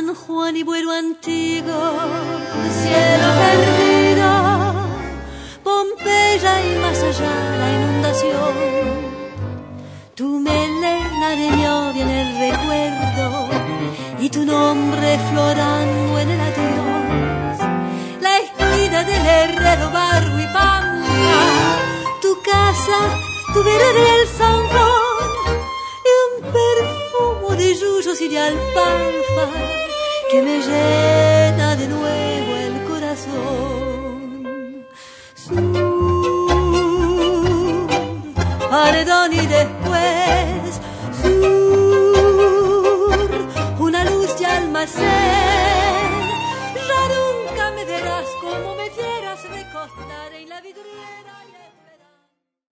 San Juan y Buero Antiguo, cielo perdido, Pompeya y más allá la inundación. Tu melena de novia en el recuerdo y tu nombre florando en el adiós. La esquina del Herrero, Barro y Pampa, tu casa, tu vereda y el zanjón, y un perfumo de yuyos y de alfalfa que me llena de nuevo el corazón. Sur, paredón y después sur, una luz de almacén. Ya nunca me verás como me fieras recostar en la vidriera.